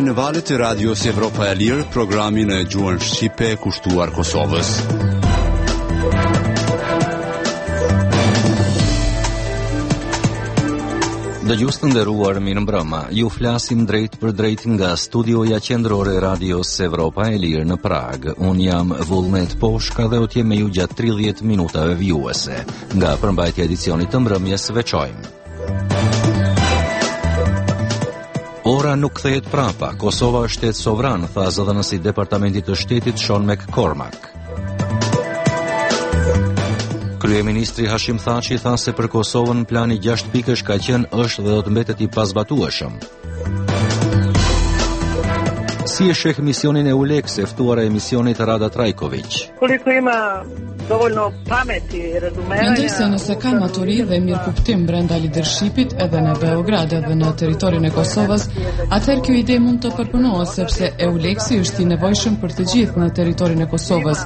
në valët e Radios Evropa e Lirë, programin e gjuhën shqipe kushtuar Kosovës. Dëgjues të nderuar, mirëmbrëma. Ju flasim drejt për drejt nga studioja qendrore e Radios Evropa e Lirë në Prag. Un jam Vullnet Poshka dhe do të jem me ju gjatë 30 minutave vjuese. Nga përmbajtja e edicionit të mbrëmjes veçojmë. Ora nuk kthehet prapa. Kosova është shtet sovran, tha zëdhënësi i Departamentit të Shtetit Sean McCormack. Kryeministri Hashim Thaçi tha se për Kosovën plani 6 pikësh ka qenë, është dhe do të mbetet i pazbatueshëm. Si e sheh misionin e EULEX e ftuara e misionit Rada Trajković? Koliko ima dovoljno pameti i razumevanja. Mendoj se nëse ka maturi dhe mirë kuptim brenda lidershipit edhe në Beograd edhe në territorin e Kosovës, atëherë kjo ide mund të përpunohet sepse EULEX-i është i nevojshëm për të gjithë në territorin e Kosovës.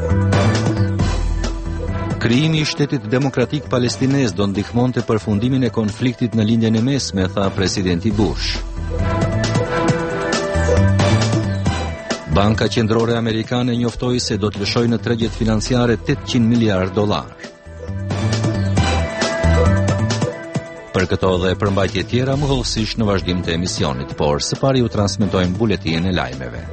Krijimi i shtetit demokratik palestinez do ndihmonte përfundimin e konfliktit në lindjen e mesme, tha presidenti Bush. Banka Qendrore Amerikane njoftoi se do të lëshojë në tregjet financiare $800 miliardë. Për këto dhe përmbajtje tjera mohëllësisht në vazhdim të emisionit, por së pari ju transmetojmë buletinin e lajmeve.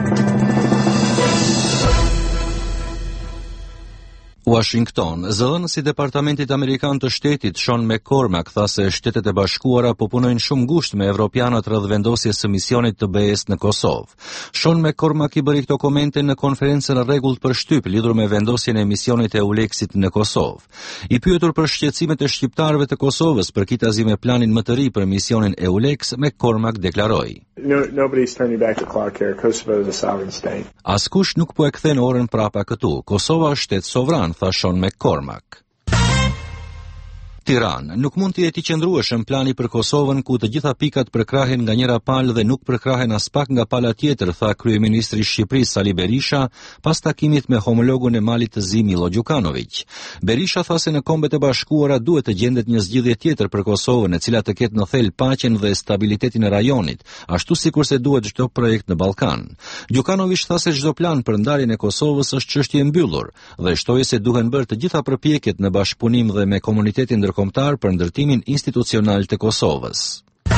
Washington. Zëdhënësi i Departamentit Amerikan të Shtetit Sean McCormack tha se Shtetet e Bashkuara po punojnë shumë ngushtë me evropianët rreth vendosjes së misionit të BE-s në Kosovë. Sean McCormack i bëri këto komente në konferencën e rregullt për shtyp lidhur me vendosjen e misionit e EULEX-it në Kosovë. I pyetur për shqetësimet e shqiptarëve të Kosovës përkitazi me planin më të ri për misionin EULEX, McCormack deklaroi: Nobody's turning back the clock here. Kosovo is a sovereign state. Askush nuk po e kthen orën prapa këtu. Kosova është shtet sovran, tha Sean McCormack. Tiranë. Nuk mund të jetë i qëndrueshëm plani për Kosovën ku të gjitha pikat përkrahen nga njëra palë dhe nuk përkrahen as pak nga pala tjetër, tha kryeministri i Shqipërisë Sali Berisha pas takimit me homologun e Malit të Zi Milo Đukanović. Berisha tha se në Kombet e Bashkuara duhet të gjendet një zgjidhje tjetër për Kosovën, e cila të ketë në thel paqen dhe stabilitetin e rajonit, ashtu sikurse duhet çdo projekt në Ballkan. Đukanović tha se çdo plan për ndarjen e Kosovës është çështje e mbyllur dhe shtoi se duhen bërë të gjitha përpjekjet në bashkëpunim dhe me komunitetin ndërkombëtar për ndërtimin institucional të Kosovës.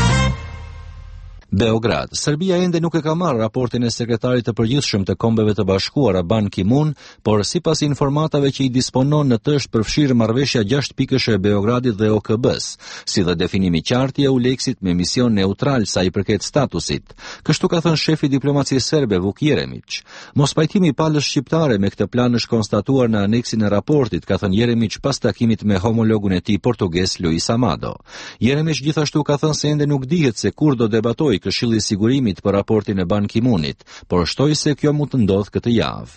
Beograd. Serbia ende nuk e ka marrë raportin e sekretarit të përgjithshëm të Kombeve të Bashkuara Ban Ki-moon, por sipas informatave që i disponon në të është përfshirë marrëveshja 6 pikësh e Beogradit dhe OKB-s, si dhe definimi qartë i EULEX-it me mision neutral sa i përket statusit. Kështu ka thënë shefi diplomacisë serbe Vuk Jeremić. Mospajtimi i palës shqiptare me këtë plan është konstatuar në aneksin e raportit, ka thënë Jeremić pas takimit me homologun e tij portugez Luis Amado. Jeremić gjithashtu ka thënë se ende nuk dihet se kur do debatoj Këshilli i Sigurimit për raportin e Ban Ki-moonit, por shtoi se kjo mund të ndodhë këtë javë.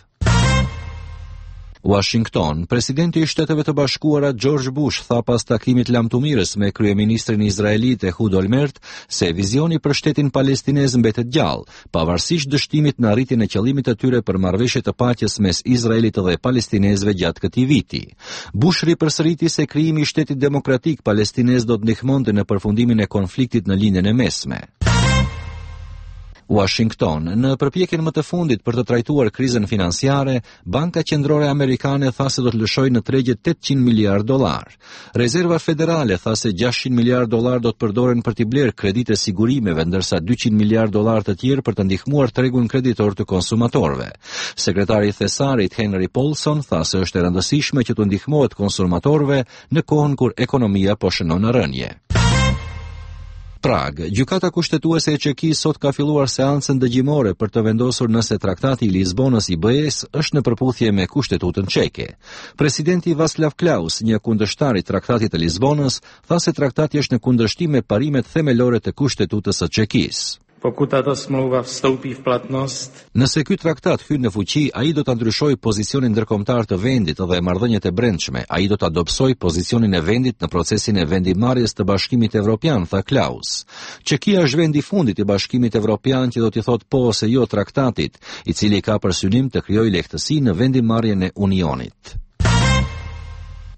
Washington. Presidenti i Shteteve të Bashkuara George Bush tha pas takimit lamtumirës me kryeministrin izraelit Ehud Olmert se vizioni për shtetin palestinez mbetet gjallë, pavarësisht dështimit në arritjen e qëllimit të tyre për marrëveshje të paqes mes Izraelit dhe palestinezëve gjatë këtij viti. Bush ripërsëriti se krijimi i shtetit demokratik palestinez do të ndihmonte në përfundimin e konfliktit në lindjen e mesme. Washington. Në përpjekjen më të fundit për të trajtuar krizën financiare, Banka Qendrore Amerikane tha se do të lëshojë në tregje $800 miliardë. Rezerva Federale tha se $600 miliardë do të përdoren për t'i blerë kredite sigurimeve, ndërsa $200 miliardë të tjerë për të ndihmuar tregun kreditor të konsumatorëve. Sekretari i Thesarit Henry Paulson tha se është e rëndësishme që të ndihmohet konsumatorëve në kohën kur ekonomia po shënon në rënje. Prag. Gjykata kushtetuese e Çekisë sot ka filluar seancën dëgjimore për të vendosur nëse Traktati i Lisbonës i BE-s është në përputhje me Kushtetutën Çeke. Presidenti Václav Klaus, një kundërshtar i Traktatit të Lisbonës, tha se traktati është në kundërshtim me parimet themelore të Kushtetutës së Çekisë. Pokud tato smlouva vstoupí v platnost. Nëse ky traktat hyn në fuqi, ai do ta ndryshojë pozicionin ndërkombëtar të vendit dhe marrëdhëniet e brendshme. Ai do ta dobësojë pozicionin e vendit në procesin e vendimarrjes të Bashkimit Evropian, tha Klaus. Çekia është vendi i fundit i Bashkimit Evropian që do t'i thotë po ose jo traktatit, i cili ka për synim të krijojë lehtësi në vendimarrjen e Unionit.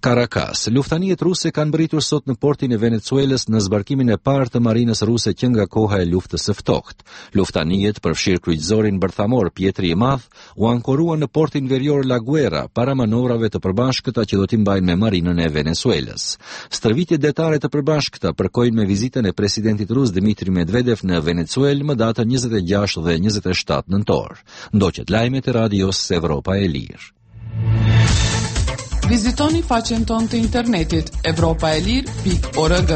Caracas. Luftanijet ruse kanë mbërritur sot në portin e Venezuelës në zbarkimin e parë të marinës ruse që nga koha e luftës së ftohtë. Luftanijet, përfshirë kryqëzorin bërthamor Pietri i Madh, u ankoruan në portin verior La Guerra para manovrave të përbashkëta që do t'i mbajnë me marinën e Venezuelës. Stërvitjet detare të përbashkëta përkojnë me vizitën e presidentit rus Dmitri Medvedev në Venezuelë më datën 26 dhe 27 nëntor. Ndoqet lajmet e radios Evropa e Lirë. Vizitoni faqen tonë të internetit evropaelir.org.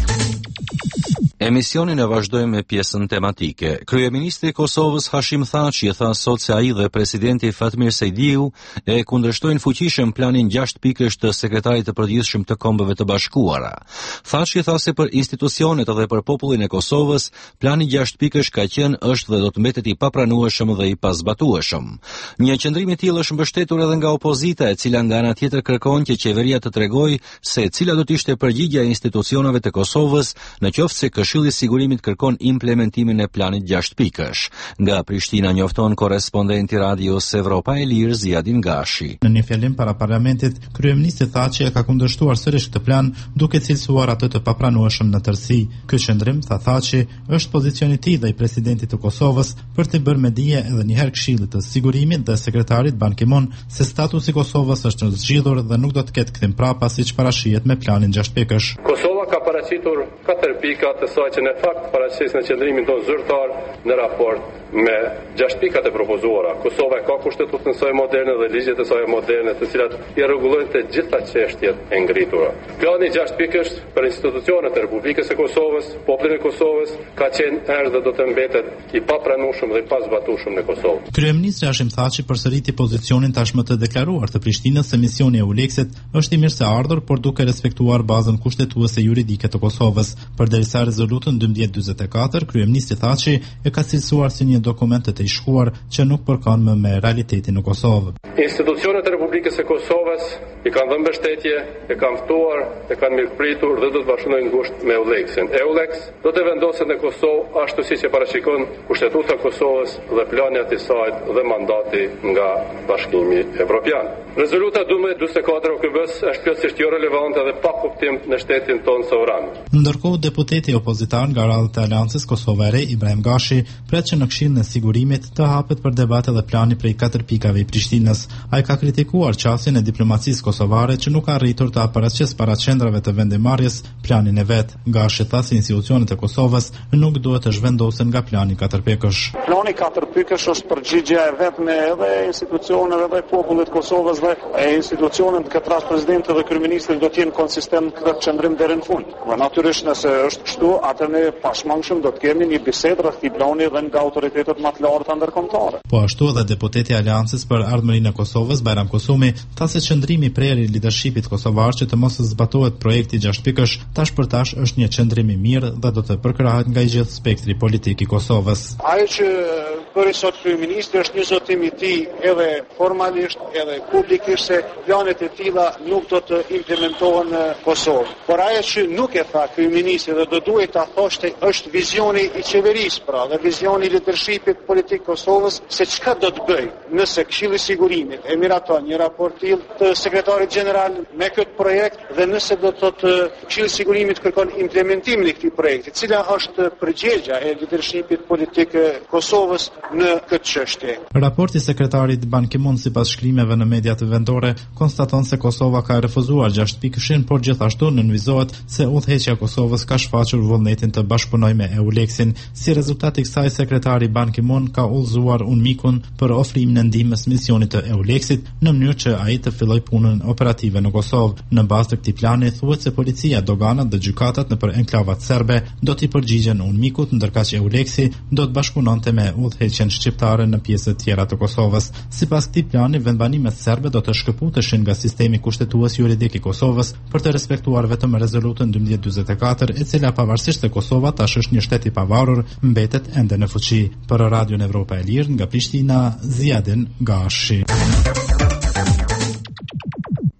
Emisionin e vazhdojmë me pjesën tematike. Kryeministri i Kosovës Hashim Thaçi tha sot se ai dhe presidenti Fatmir Sejdiu e kundërshtojnë fuqishëm planin 6 pikësh të sekretarit të përgjithshëm të Kombeve të Bashkuara. Thaçi tha se për institucionet dhe për popullin e Kosovës, plani 6 pikësh ka qenë, është dhe do të mbetet i papranueshëm dhe i pazbatueshëm. Një qendrim i tillë është mbështetur edhe nga opozita, e cila nga ana tjetër kërkon që qeveria të tregojë se cila do të ishte përgjigjja e institucioneve të Kosovës nëse Këshilli i Sigurimit kërkon implementimin e planit 6 pikësh. Nga Prishtina njofton korrespondenti radios Evropa e Lirë Ziadin Gashi. Në një fjalim para parlamentit, kryeministri Thaçi ka kundërshtuar sërish këtë plan, duke cilësuar atë të papranueshëm në tërësi. Ky qendrim, tha Thaçi, është pozicioni i tij dhe i presidentit të Kosovës për të bërë me dije edhe një herë Këshillit të Sigurimit dhe sekretarit Ban Ki-moon se statusi i Kosovës është zgjidhur dhe nuk do të ketë kthim prapa siç parashihet me planin 6 pikësh. Kosova ka paraqitur 4 pika të saj që në fakt paraqisin në qendrimin tonë zyrtar në raport me 6 pikat e propozuara. Kosova ka kushtetutën e saj moderne dhe ligjet e saj moderne, të cilat i rregullojnë të gjitha çështjet e ngritura. Plani 6 pikësh për institucionet e Republikës së Kosovës, popullin e Kosovës, ka qenë herë dhe do të mbetet i papranueshëm dhe i pazbatueshëm në Kosovë. Kryeministri Hashim Thaçi përsëriti pozicionin tashmë të deklaruar të Prishtinës se misioni e Euleksit është i mirëseardhur, por duke respektuar bazën kushtetuese juridike të Kosovës. Përderisa rezolutën 1244, kryeministri Thaçi e ka cilësuar si një dokument të shkuar që nuk përkon më me realitetin në Kosovë. Institucionet e Republikës së Kosovës i kanë dhënë mbështetje, e kanë ftuar, e kanë mirëpritur dhe do të bashkëpunojnë ngushtë me Euleksin. Eulex do të vendoset në Kosovë ashtu siç e parashikon Kushtetuta e Kosovës dhe plani i saj dhe mandati nga Bashkimi Evropian. Rezoluta 1244 OKB-s është plotësisht jo relevante dhe pa kuptim në shtetin tonë sovran. Ndërkohë, deputeti opozitar nga radhët e Aleancës Kosova e Re, Ibrahim Gashi, pret që në Këshillin e Sigurimit të hapet për debate dhe plani prej 4 pikave i Prishtinës. Ai ka kritikuar qasjen e diplomacisë kosovare që nuk ka arritur të paraqes para qendrave të vendemarrjes planin e vet. Gashi tha se institucionet e Kosovës nuk duhet të zhvendosen nga plani 4 pikësh. Plani 4 pikësh është përgjigjja e vetme edhe institucioneve dhe popullit të Kosovës dhe institucionet, këtë rast presidenti dhe kryeministri do të jenë konsistent këtë qendrim deri në fund. Natyrisht nëse është kështu, atë ne pashmangshëm do të kemi një bisedë rreth këtij plani dhe nga autoritetet më të larta ndërkombëtare. Po ashtu edhe deputeti i Aleancës për Ardhmërinë e Kosovës, Bajram Kusumi, tha se qendrimi i prerë i leadershipit kosovar që të mos zbatohet projekti 6 pikësh, tash për tash është një qendrim i mirë dhe do të përkrahet nga i gjithë spektri politik i Kosovës. Ajo që bëri sot kryeministri është një zotim i tij edhe formalisht edhe publikisht se planet e tilla nuk do të implementohen në Kosovë. Por ajo që nuk e tha kryeministri dhe do duhet ta thoshte është vizioni i qeverisë, pra, dhe vizioni i leadershipit politik Kosovës se çka do të bëj nëse Këshilli i Sigurimit e miraton një raport të sekretarit general me këtë projekt dhe nëse do të thotë Këshilli i Sigurimit kërkon implementimin e këtij projekti, cila është përgjegjja e leadershipit politik Kosovës në këtë çështje. Raporti i sekretarit Ban Ki-moon sipas shkrimeve në mediat vendore konstaton se Kosova ka refuzuar 6 pikëshin, por gjithashtu nënvizohet se udhëheqja e Kosovës ka shfaqur vullnetin të bashkëpunojë me Euleksin. Si rezultat i kësaj, sekretari Ban Ki-moon ka udhëzuar UNMIK-un për ofrimin e ndihmës misionit të Euleksit në mënyrë që ai të fillojë punën operative në Kosovë. Në bazë të këtij plani thuhet se policia, doganat dhe gjykatat nëpër enklavat serbe do t'i përgjigjen UNMIK-ut, ndërkaq Euleksi do të bashkëpunonte me udhëheqjen shqiptare në pjesë të tjera të Kosovës. Sipas këtij plani, vendbanimet serbe do të shkëputeshin nga sistemi kushtetues juridik i Kosovës për të respektuar vetëm rezolutën 1244, e cila pavarësisht se Kosova tash është një shtet i pavarur, mbetet ende në fuqi. Për Radion Evropa e Lirë nga Prishtina, Ziadin Gashi.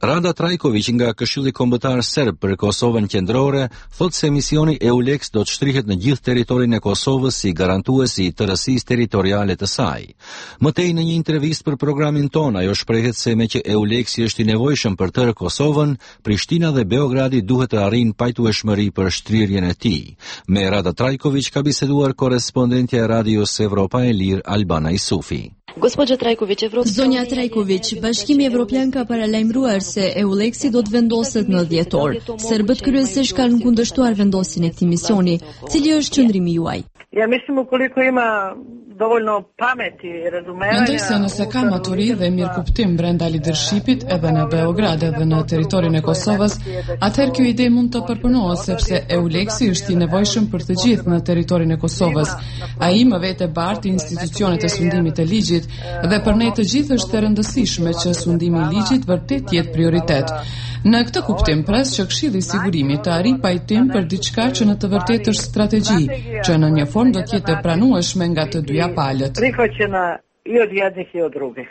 Rada Trajković nga Këshilli Kombëtar Serb për Kosovën Qendrore thotë se misioni EULEX do të shtrihet në gjithë territorin e Kosovës si garantuesi i tërësisë territoriale të saj. Mëtej në një intervistë për programin ton, ajo shprehet se me që EULEX-i është i nevojshëm për tërë Kosovën, Prishtina dhe Beogradi duhet të arrijnë pajtueshmëri për shtrirjen e tij. Me Rada Trajković ka biseduar korrespondentja e Radios Evropa e Lirë Albana Isufi. Zonja Trajković, Bashkimi Evropian ka paralajmëruar se EULEX-i do të vendoset në dhjetor. Serbët kryesisht kanë kundërshtuar vendosjen e këtij misioni. Cili është qëndrimi juaj? Ja mislim ukoliko ima dovoljno pameti i razumevanja. Mendoj se nëse ka maturi dhe mirëkuptim brenda lidershipit edhe në Beograd edhe në territorin e Kosovës, atëherë kjo ide mund të përpunohet sepse EULEX-i është i nevojshëm për të gjithë në territorin e Kosovës. Ai më vete bart institucionet e sundimit të ligjit dhe për ne të gjithë është e rëndësishme që sundimi i ligjit vërtet jetë prioritet. Në këtë kuptim pres që Këshilli i Sigurimit të arrijë pajtim për diçka që në të vërtetë është strategji, që në një formë do të jetë e pranueshme nga të dyja palët. Prihvaćena i od jednih i od drugih.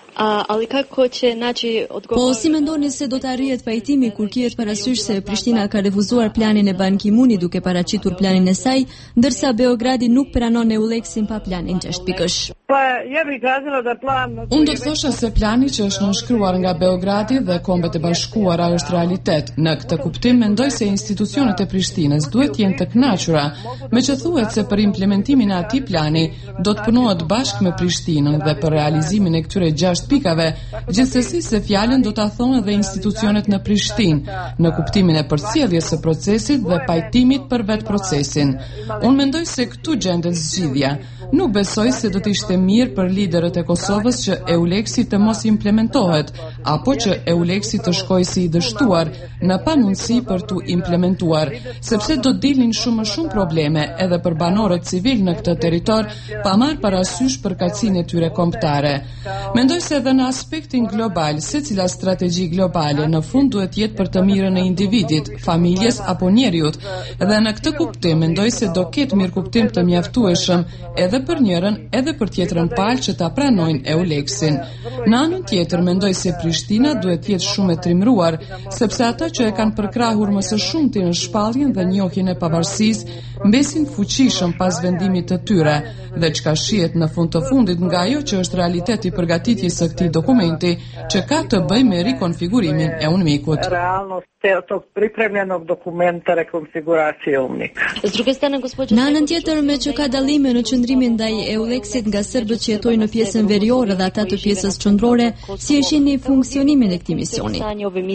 Po si mendoni se do të arrihet pajtimi kur kihet parasysh se Prishtina ka refuzuar planin e Ban Ki-mooni duke paraqitur planin e saj, ndërsa Beogradi nuk pranon EULEX-in pa planin 6 pikësh? Unë do të thosha se plani që është nënshkruar nga Beogradi dhe Kombet e Bashkuara është realitet. Në këtë kuptim mendoj se institucionet e Prishtinës duhet jenë të kënaqura, me që thuhet se për implementimin e atij plani do të punohet bashkë me Prishtinën dhe për realizimin e këtyre 6 pikave, gjithsesi se fjalën do ta thonë edhe institucionet në Prishtinë, në kuptimin e përcjelljes së procesit dhe pajtimit për vetë procesin. Unë mendoj se këtu gjendet zgjidhja. Nuk besoj se do të ishte mirë për liderët e Kosovës që EULEX-i të mos implementohet, apo që EULEX-i të shkojë si i dështuar në pamundësi për tu implementuar, sepse do dilnin shumë probleme edhe për banorët civil në këtë territor, pa marrë parasysh përkatësinë e tyre kombëtare. Mendoj se edhe në aspektin global, secila strategji globale në fund duhet jetë për të mirën e individit, familjes apo njeriut, dhe në këtë kuptim mendoj se do ketë mirëkuptim të mjaftueshëm edhe për njërën edhe për tjetrën palë që ta pranojnë EULEX-in. Në anën tjetër mendoj se Prishtina duhet jetë shumë e trimruar, sepse ata që e kanë përkrahur më së shumti në shpalljen dhe njohjen e pavarësisë mbesin fuqishëm pas vendimit të tyre, dhe çka shihet në fund të fundit nga ajo që është realiteti i përgatitjes së këtij dokumenti, që ka të bëjë me rikonfigurimin e UNMIK-ut. Tog pripremljenog dokumenta rekonfiguracije UNMIK. Në anën tjetër, me që ka dallime në qëndrimin ndaj EULEX-it nga serbët që jetojnë në pjesën veriore dhe ata të pjesës qendrore, si e shihni funksionimin e këtij misioni?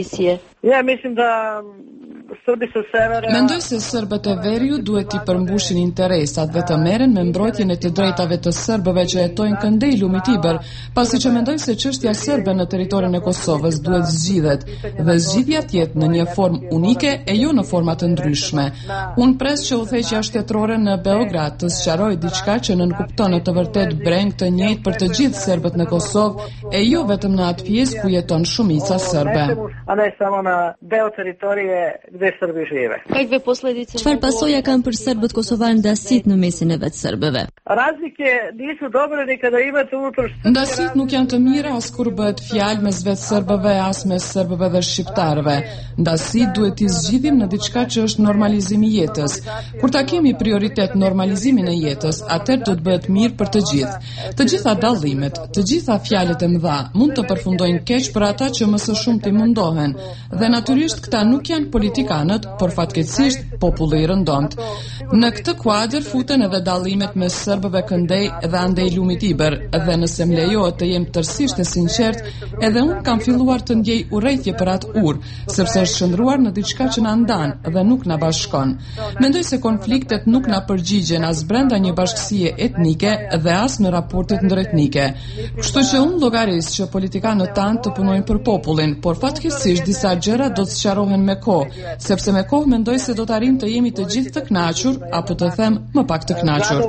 Ja mislim da Sërbi së severa... Mendoj se serbët e veriut duhet t'i përmbushin interesat dhe të merren me mbrojtjen e të drejtave të serbëve që jetojnë këndej lumit Iber, pasi që mendoj se çështja serbe në territorin e Kosovës duhet zgjidhet dhe zgjidhja të jetë në një formë unike e jo në forma të ndryshme. Unë pres që udhëheqja shtetërore në Beograd të sqarojë diçka që nënkupton në të vërtetë breng të njëjtë për të gjithë serbët në Kosovë e jo vetëm në atë pjesë ku jeton shumica serbe. A ne samo na deo teritorije gde Srbi žive. Çfarë pasoja kanë për serbët kosovanë ndasit në mesin e vetë serbëve? Razlike nisu dobre ni kada imate unutar. Ndasit nuk janë të mira as kur bëhet fjalë mes vetë serbëve as mes serbëve dhe shqiptarëve. Ndasit duhet t'i zgjidhim në diçka që është normalizimi i jetës. Kur ta kemi prioritet normalizimin e jetës, atëherë do të bëhet mirë për të gjithë. Të gjitha dallimet, të gjitha fjalët e mëdha mund të përfundojnë keq për ata që më së shumti mundohen. Dhe natyrisht këta nuk janë politikanët, por fatkeqësisht populli i rëndomt. Në këtë kuadër futen edhe dallimet mes serbëve këndej dhe andej lumit Iber, dhe nëse më lejohet të jem tërësisht e sinqert, edhe unë kam filluar të ndjej urrëtie për atë urë, sepse është shndruar në diçka që na ndan dhe nuk na bashkon. Mendoj se konfliktet nuk na përgjigjen as brenda një bashkësie etnike dhe as në raportet ndëretnike. Kështu që unë llogaris që politikanët tanë të punojnë për popullin, por fatkeqësisht disa gjëra do të sqarohen me kohë, sepse me kohë mendoj se do të arrijmë të jemi të gjithë të kënaqur, apo të them më pak të kënaqur.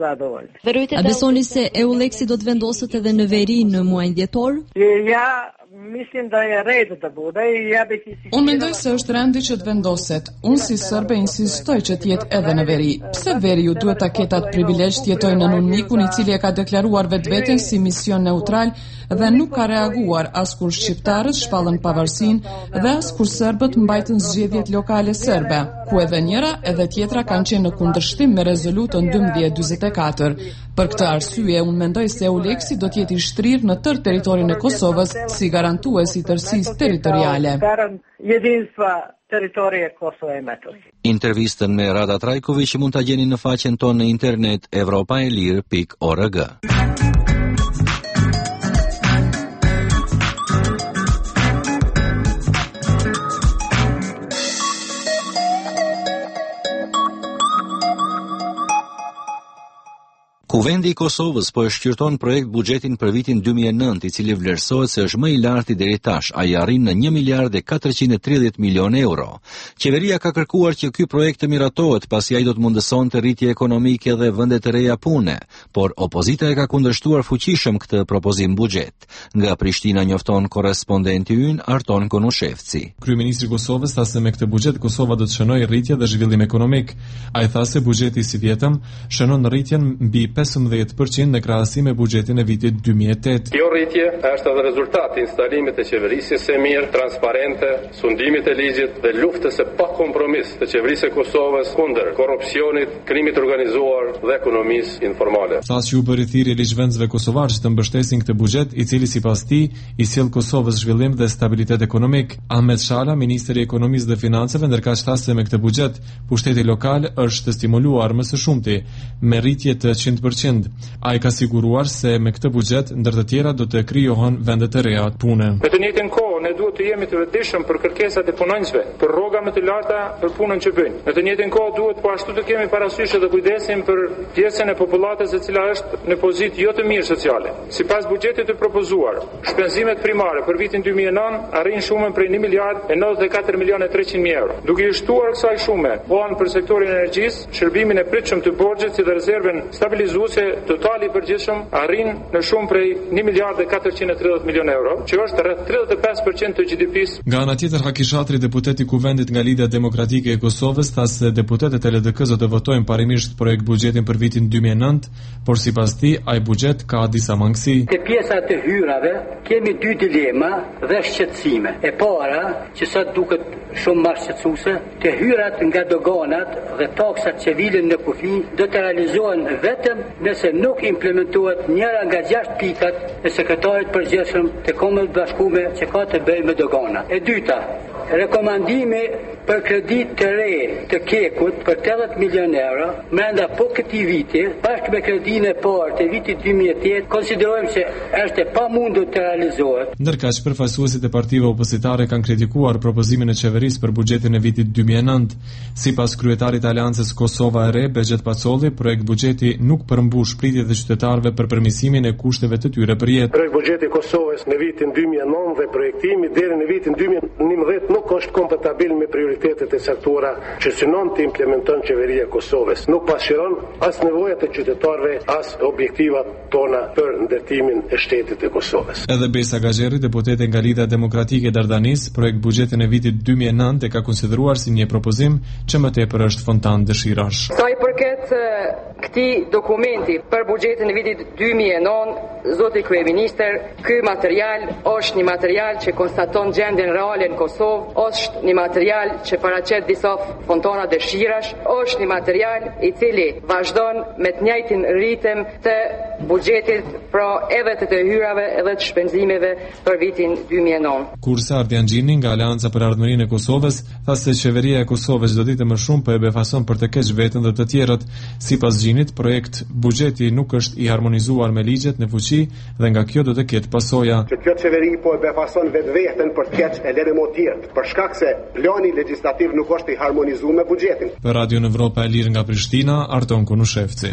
A besoni se EULEX-i do të vendoset edhe në veri në muajin dhjetor? Ja mislim da je red da bude i ja bih insistirala... Unë mendoj se është rendi që të vendoset. Unë si sërbe insistoj që të jetë edhe në veri. Pse veri ju duhet ta ketë atë privilegj të jetojë në Nunmikun, i cili e ka deklaruar vetveten si mision neutral dhe nuk ka reaguar as kur shqiptarët shpallën pavarësinë dhe as kur serbët mbajtën zgjedhjet lokale serbe, ku edhe njëra edhe tjetra kanë qenë në kundërshtim me rezolutën 1244. Për këtë arsye, unë mendoj se EULEX-i do të jetë i shtrirë në tërë territorin e Kosovës si garantues i tërësisë territoriale. Jedinstva teritorije Kosova e Metohije. Intervistën me Rada Trajković mund ta gjeni në faqen tonë në internet europaelir.org. Kuvendi i Kosovës po e shqyrton projekt buxhetin për vitin 2009, i cili vlerësohet se është më i larti deri tash, ai arrin në 1 miliard e 430 milion euro. Qeveria ka kërkuar që ky projekt të miratohet, pasi ai do të mundësonte rritje ekonomike dhe vende të reja pune, por opozita e ka kundërshtuar fuqishëm këtë propozim buxhet. Nga Prishtina njofton korrespondenti ynë Arton Konushevci. Kryeministri i Kosovës tha se me këtë buxhet Kosova do të shënojë rritje dhe zhvillim ekonomik. Ai tha se buxheti si vjetëm shënon rritjen mbi 15% në krahasim me buxhetin e vitit 2008. Kjo rritje është edhe rezultati i instalimit të qeverisë së mirë, transparente, sundimit të ligjit dhe luftës së pa kompromis të qeverisë së Kosovës kundër korrupsionit, krimit të organizuar dhe ekonomisë informale. Thas që u bëri thirrje ligjvendësve kosovar që të mbështesin këtë buxhet, i cili sipas tij i sjell Kosovës zhvillim dhe stabilitet ekonomik. Ahmet Shala, ministri i ekonomisë dhe financave, ndërkaq tha se me këtë buxhet pushteti lokal është stimuluar më së shumti me rritje të 100%. Ai ka siguruar se me këtë buxhet ndër të tjera do të krijohen vende të reja pune. Me të njëjtën kohë ne duhet të jemi të vetëdijshëm për kërkesat e punonjësve, për rroga më të larta për punën që bëjnë. Me të njëjtën kohë duhet po ashtu të kemi parasysh dhe kujdesim për pjesën e popullatës e cila është në pozitë jo të mirë sociale. Sipas buxhetit të propozuar, shpenzimet primare për vitin 2009 arrin shumën prej 1 miliard e 94 milion e 300 mijë euro. Duke i shtuar kësaj shume, vonë për sektorin e energjisë, shërbimin e pritshëm të borxhit si dhe rezervën stabilizuese, totali i përgjithshëm arrin në shumë prej 1 miliard e 430 milion euro, që është rreth 35% të GDP-s. Nga ana tjetër, Haki Shatri, deputet i Kuvendit nga Lidhja Demokratike e Kosovës, tha se deputetët e LDK-s do të votojnë parimisht projekt buxhetin për vitin 2009, por sipas tij ai buxhet ka disa mangësi. Te pjesa të hyrave kemi dy dilema dhe shqetësime. E para, që sa duket shumë më shqetësuese, të hyrat nga doganat dhe taksat që vilen në kufi do të realizohen vetëm nëse nuk implementohet njëra nga 6 pikat e sekretarit përgjithshëm të Kombeve të Bashkuara që ka të bëjë me doganat. E dyta, rekomandimi për kredit të re të Kekut për 80 milion euro brenda po këtij viti, bashkë me kredinë e parë të vitit 2008, konsiderojmë se është e pamundur të realizohet. Ndërkaq, përfaqësuesit e partive opozitare kanë kritikuar propozimin e qeverisë për buxhetin e vitit 2009. Sipas kryetarit të Aleancës Kosova e Re, Begjet Pacolli, projekt buxheti nuk përmbush pritjet e qytetarëve për përmirësimin e kushteve të tyre për jetë. Projekt buxheti i Kosovës në vitin 2009 dhe projektimi deri në vitin 2011 nuk është kompatibil me prioritetet e sektora që synon të implementon qeveria e Kosovës. Nuk pasqyron as nevojat e qytetarëve, as objektivat tona për ndërtimin e shtetit e Kosovës. Edhe Besa Gazheri, deputete nga Lidhja Demokratike e Dardanis, projekt buxhetin e vitit 2009 e ka konsideruar si një propozim që më tepër është fontan dëshirash. Sa i përket këtij dokumenti për buxhetin e vitit 2009, zoti kryeministër, ky material është një material që konstaton gjendjen reale në Kosovë, është një material që paraqet disa fontana dëshirash, është një material i cili vazhdon me të njëjtin ritëm të buxhetit, pra edhe të hyrave edhe të shpenzimeve për vitin 2009. Kurse Ardian Gjini nga Aleanca për Ardhmërinë e Kosovës tha se qeveria e Kosovës do ditë më shumë po e befason për të keq veten dhe të tjerët. Sipas Gjinit, projekt buxheti nuk është i harmonizuar me ligjet në fuqi dhe nga kjo do të ketë pasoja. Kjo qeveri po e befason vetveten për të keq e lënë motivat, për shkak se plani legjislativ nuk është i harmonizuar me buxhetin. Për Radio Evropa e Lirë nga Prishtina, Arton Konushevci.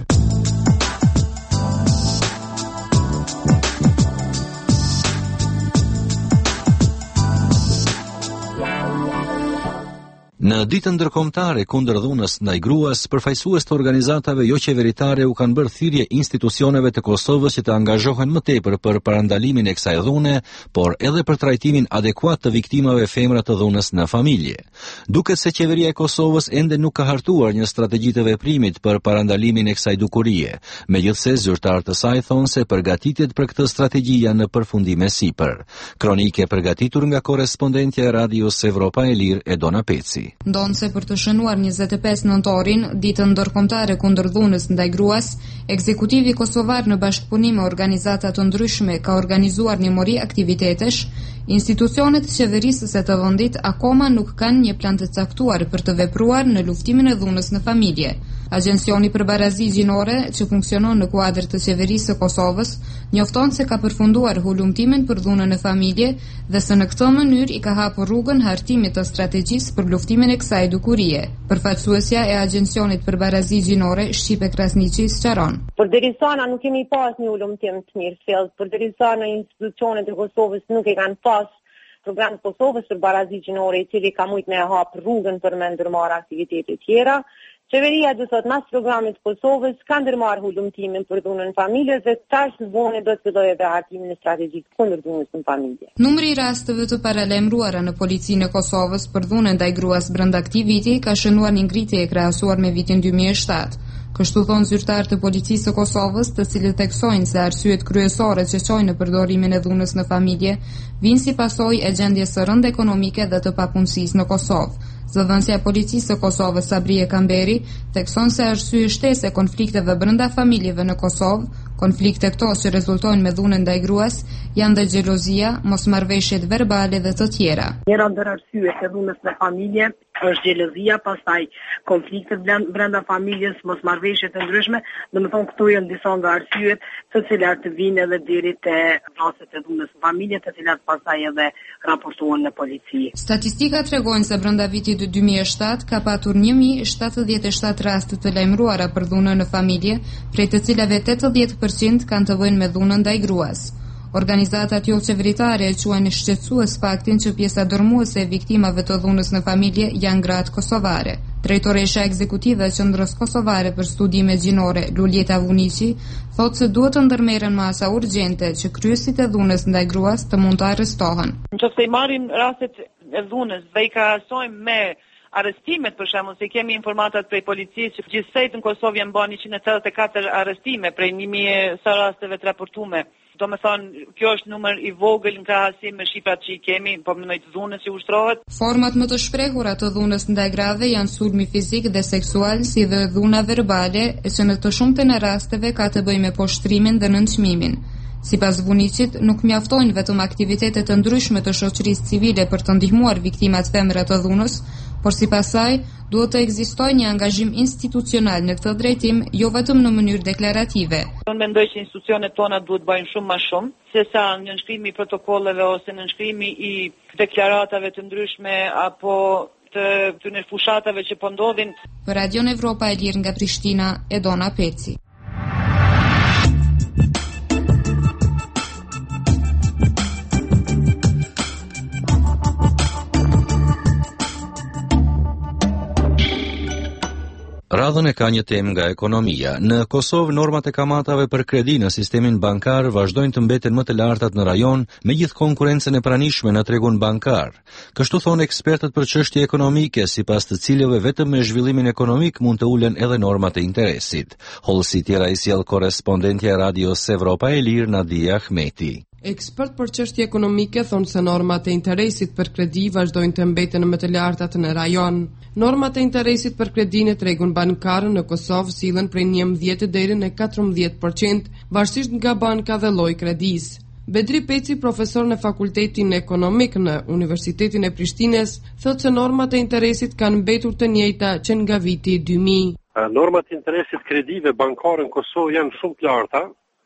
Në ditën ndërkombëtare kundër dhunës ndaj gruas, përfaqësues të organizatave jo qeveritare u kanë bërë thirrje institucioneve të Kosovës që të angazhohen më tepër për parandalimin e kësaj dhune, por edhe për trajtimin adekuat të viktimave femra të dhunës në familje. Duket se qeveria e Kosovës ende nuk ka hartuar një strategji të veprimit për parandalimin e kësaj dukurie. Megjithse zyrtarët e saj thonë se përgatitjet për këtë strategji janë në përfundim sipër. Kronike përgatitur nga korrespondentja e Radios Evropa e Lirë Edona Peci. Ndonë se për të shënuar 25 nëntorin, ditën ndërkombëtare kundër dhunës ndaj gruas, ekzekutivi kosovar në bashkëpunim me organizata të ndryshme ka organizuar një mori aktivitetesh. Institucionet e qeverisë së të vendit akoma nuk kanë një plan të caktuar për të vepruar në luftimin e dhunës në familje. Agjencioni për barazi gjinore, që funksionon në kuadër të qeverisë së Kosovës, njofton se ka përfunduar hulumtimin për dhunën në familje dhe se në këtë mënyrë i ka hapur rrugën hartimit të strategjisë për luftimin e kësaj dukurie. Përfaqësuesja e Agjencionit për barazi gjinore, Shqipe Krasniqi, sqaron. Përderisa na nuk kemi pas një hulumtim të mirë, përderisa në institucionet e Kosovës nuk e kanë pas program Kosovës për barazi gjinore, i cili ka mujt me hap rrugën për me ndërmarrë aktivitete tjera. Qeveria do thot mas programit Kosovës ka ndërmarrë hulumtimin për dhunën në familje dhe tash në vone do të fillojë edhe hartimin e strategjik kundër dhunës në familje. Numri i rasteve të paralajmëruara në policinë e Kosovës për dhunën ndaj gruas brenda këtij viti ka shënuar një ngritje e krahasuar me vitin 2007. Kështu thonë zyrtarët e policisë së Kosovës, të cilët theksojnë se arsyet kryesore që çojnë në përdorimin e dhunës në familje vijnë si pasojë e gjendjes së rëndë ekonomike dhe të papunësisë në Kosovë. Zëdhënësja e policisë së Kosovës Sabrie Kamberi thekson se arsye shtesë e konflikteve brenda familjeve në Kosovë, konflikte këto që rezultojnë me dhunën ndaj gruas, janë dhe xhelozia, mosmarrveshjet verbale dhe të tjera. Njëra ndër arsyet e dhunës në familje është xhelozia, pastaj konfliktet brenda familjes, mosmarrveshjet e ndryshme, domethënë këto janë disa nga arsyet të cilat vinë edhe deri te rastet e dhunës në familje, të cilat pastaj edhe raportohen në polici. Statistika tregojnë se brenda vitit 2007 ka patur 1077 raste të lajmëruara për dhunën në familje, prej të cilave 80% kanë të bëjnë me dhunën ndaj gruas. Organizatat jo qeveritare e quajnë shqetësues faktin që pjesa dërmuese e viktimave të dhunës në familje janë gratë kosovare. Drejtoresha ekzekutive e Qendrës Kosovare për Studime Gjinore, Luljeta Vuniqi, thotë se duhet të ndërmerren masa urgjente që kryesit e dhunës ndaj gruas të mund të arrestohen. Nëse i marrim rastet e dhunës dhe i krahasojmë me arrestimet, për shembull, se kemi informatat prej policisë që gjithsej në Kosovë janë bën 184 arrestime prej 1000 sa rasteve të raportuara. Do me thonë, kjo është numër i vogël në krahasim me shifrat që i kemi, po më nëjtë dhunës që ushtrohet. Format më të shprehura të dhunës ndaj grave janë sulmi fizik dhe seksual, si dhe dhuna verbale, e që në të shumtën e rasteve ka të bëjë me poshtrimin dhe nënçmimin. Sipas Vuniqit, nuk mjaftojnë vetëm aktivitetet të ndryshme të shoqërisë civile për të ndihmuar viktimat femra të dhunës, por sipas saj, duhet të ekzistojë një angazhim institucional në këtë drejtim, jo vetëm në mënyrë deklarative. Unë mendoj që institucionet tona duhet bëjnë shumë më shumë, sesa në nënshkrimi i protokolleve ose në nënshkrimi i deklaratave të ndryshme apo të fushatave që po ndodhin. Për Radion Evropa e Lirë nga Prishtina, Edona Peci. Radhën e ka një temë nga ekonomia. Në Kosovë, normat e kamatave për kredi në sistemin bankar vazhdojnë të mbeten më të lartat në rajon, me gjithë konkurencën e pranishme në tregun bankar. Kështu thonë ekspertët për çështje ekonomike, sipas të cilëve vetëm me zhvillimin ekonomik mund të ulen edhe normat e interesit. Hollësi tjera i sjell korrespondentja e Radios Evropa e Lirë Nadia Ahmeti. Ekspert për çështje ekonomike thonë se normat e interesit për kredi vazhdojnë të mbeten më të lartat në rajon. Normat e interesit për kredi në tregun bankar në Kosovë sillen prej 11 deri në 14%, varësisht nga banka dhe lloji kredisë. Bedri Peci, profesor në Fakultetin Ekonomik në Universitetin e Prishtinës, thotë se normat e interesit kanë mbetur të njëjta që nga viti 2000. Normat e interesit kredive bankare në Kosovë janë shumë të larta,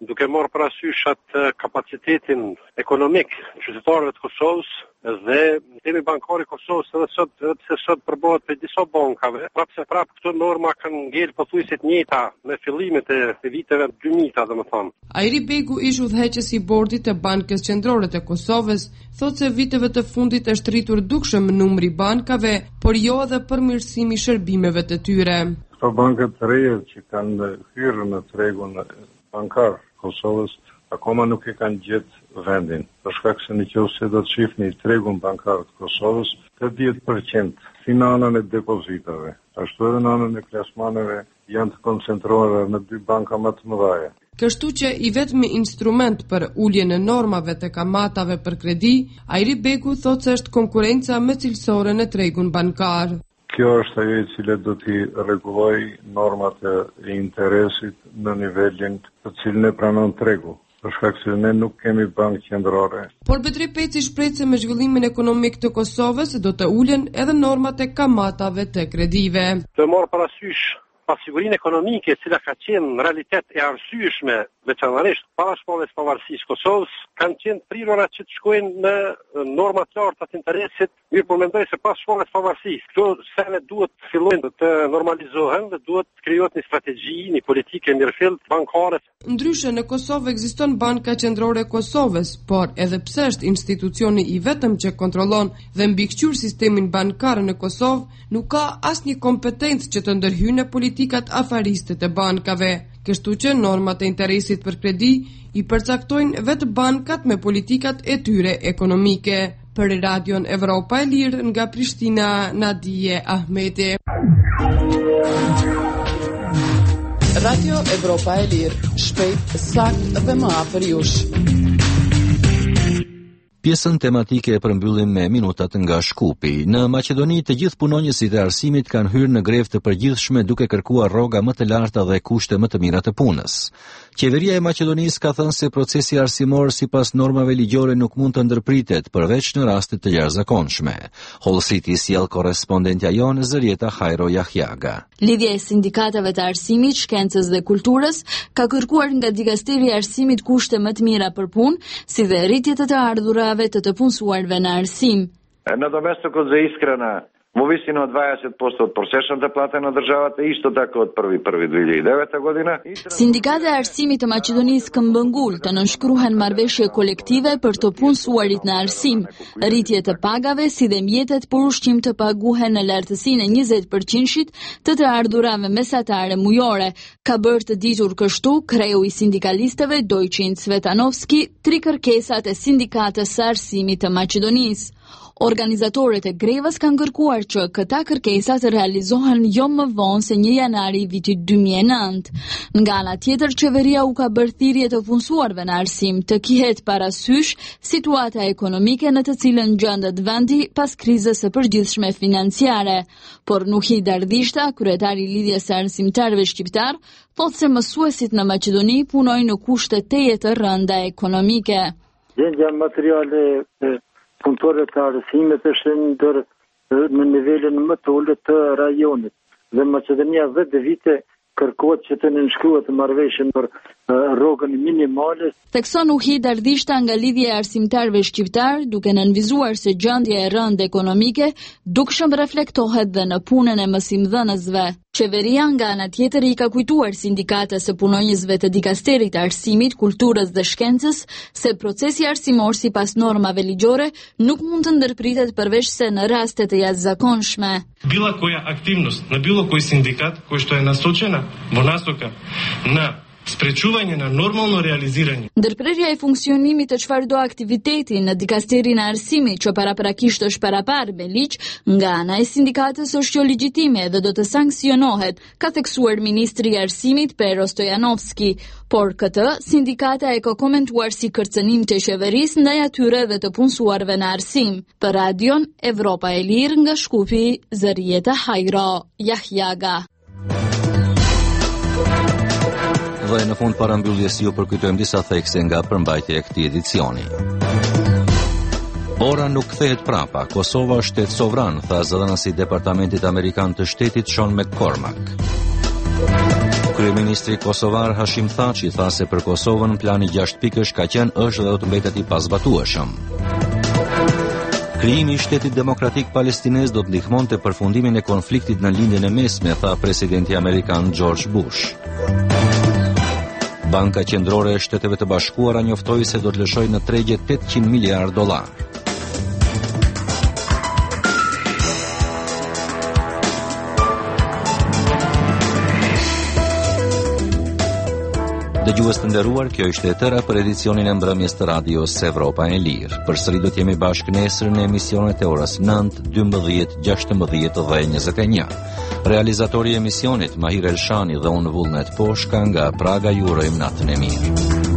duke marrë parasysh atë kapacitetin ekonomik qytetarëve të Kosovës dhe sistemi bankar i Kosovës edhe pse sot përbohet për disa bankave, prapë këto norma kanë ngel pothuajse të njëjta me fillimet e viteve 2000, domethënë. Ajri Begu, ish udhëheqës i bordit të Bankës Qendrore të Kosovës, thotë se viteve të fundit është rritur dukshëm numri bankave, por jo edhe përmirësimi i shërbimeve të tyre. Këto bankat të reja që kanë hyrë në tregun bankar Kosovës akoma nuk e kanë gjetë vendin. Për shkak se nëse do të shihni tregun bankar të Kosovës, 80% si në anën e depozitave, ashtu edhe në anën e plasmaneve janë të koncentruara në 2 banka më të mëdha. Kështu që i vetmi instrument për uljen e normave të kamatave për kredi, Ajri Begu thotë se është konkurenca më cilësore në tregun bankar. Kjo është ajo e cila do t'i rregullojë normat e interesit në nivelin të cilin e pranon tregu. Për shkak se ne nuk kemi bankë qendrore. Por Bedri Peci shpreh se me zhvillimin ekonomik të Kosovës do të ulen edhe normat e kamatave të kredive. Të marrë parasysh pasigurinë ekonomike, e cila ka qenë në realitet e arsyeshme, veçanërisht para shpalljes së pavarësisë Kosovës, kanë qenë prirura që të shkojnë në norma të larta të interesit, mirë po mendoj se pas shpalljes së pavarësisë, këto sene duhet të fillojnë të normalizohen dhe duhet të krijohet një strategji, një politikë mirëfillt bankare. Ndryshe në Kosovë ekziston Banka Qendrore e Kosovës, por edhe pse është institucioni i vetëm që kontrollon dhe mbikëqyr sistemin bankar në Kosovë, nuk ka asnjë kompetencë që të ndërhyjë në politikat afariste të bankave. Kështu që normat e interesit për kredi i përcaktojnë vetë bankat me politikat e tyre ekonomike. Për Radion Evropa e Lirë nga Prishtina, Nadije Ahmeti. Radio Evropa e Lirë, shpejt, sakt dhe më afër jush. Pjesën tematike e përmbyllim me minutat nga Shkupi. Në Maqedoni të gjithë punonjësit e arsimit kanë hyrë në grevë të përgjithshme duke kërkuar rroga më të larta dhe kushte më të mira të punës. Qeveria e Maqedonisë ka thënë se procesi arsimor sipas normave ligjore nuk mund të ndërpritet përveç në raste të jashtëzakonshme. Hull City sjell korrespondentja jonë Zërieta Hajro Jahjaga. Lidhja e sindikatave të arsimit, shkencës dhe kulturës ka kërkuar nga Dikasteri e Arsimit kushte më të mira për punë, si dhe rritje të ardhurave të punësuarve në arsim. Nadomesто kod za iskrena, mu visinu od 20% od prosječne plate na državate, isto tako od 1.1.2009 godina. Sindikata e arsimit të Maqedonisë këmbëngull të nënshkruhen marrëveshje kolektive për të punësuarit në arsim, rritje të pagave si dhe mjetet për ushqim të paguhen në lartësinë e 20% të ardhurave mesatare mujore. Ka bërë të ditur kështu kreu i sindikalistëve Dojçin Cvetanovski tri kërkesat e sindikatës së arsimit të Maqedonisë. Organizatorët e grevës kanë kërkuar që këta kërkesa të realizohen jo më vonë se 1 janari i vitit 2009. Nga ana tjetër, qeveria u ka bërë thirrje të punësuarve në arsim të kihet parasysh situata ekonomike në të cilën gjendet vendi pas krizës së përgjithshme financiare. Por Nuhi Dardishta, kryetari i lidhjes së arsimtarëve shqiptar, thotë se mësuesit në Maqedoni punojnë në kushte teje të rënda ekonomike. Gjendja materiale punëtorëve të arsimit është në nivelin më të ulët të rajonit. Dhe Maqedonia 10 vite kërkohet që të nënshkruhet marrëveshje për rrogën minimale. Thekson Nuhi Dardishta nga lidhja e arsimtarëve shqiptar, duke nënvizuar se gjendja e rëndë ekonomike dukshëm reflektohet dhe në punën e mësimdhënësve. Qeveria nga ana tjetër i ka kujtuar sindikatës së punonjësve të Dikasterit të Arsimit, Kulturës dhe Shkencës se procesi arsimor sipas normave ligjore nuk mund të ndërpritet përveç se në raste të jashtëzakonshme. Bila koja aktivnost na bilo koji sindikat koja što je nasočena во насока на sprečuvanje na normalno realiziranje. Ndërprerja e funksionimit të çfarëdo aktiviteti në Dikasterin e Arsimit që paraprakisht është paraparë me ligj nga ana e sindikatës është jo legjitime dhe do të sanksionohet, ka theksuar ministri i Arsimit Pero Stojanovski, por këtë sindikata e ka komentuar si kërcënim të qeverisë ndaj atyre dhe të punësuarve në arsim. Për Radion Evropa e Lirë nga Shkupi, Zërieta Hajro Jahjaga. Dhe në fund parambylljes ju përkujtojmë disa thekse nga përmbajtja e këtij edicioni. Ora nuk kthehet prapa, Kosova është shtet sovran, tha zëdhënësi i Departamentit Amerikan të Shtetit Sean McCormack. Kryeministri kosovar Hashim Thaçi tha se për Kosovën plani 6 pikësh ka qenë, është dhe do të mbetet i pazbatueshëm. Krijimi i shtetit demokratik palestinez do të ndihmonte përfundimin e konfliktit në lindjen e mesme, tha presidenti amerikan George Bush. Banka Qendrore e Shteteve të Bashkuara njoftoi se do të lëshojë në tregje $800 miliardë. Dëgjues të nderuar, kjo ishte e tëra për edicionin e mbrëmjes të radios Evropa e Lirë. Përsëri do të jemi bashkë nesër në emisionet e orës 9, 12, 16 dhe 21. Realizatori i emisionit Mahir Elshani dhe unë Vullnet Poshka nga Praga ju urojmë natën e mirë.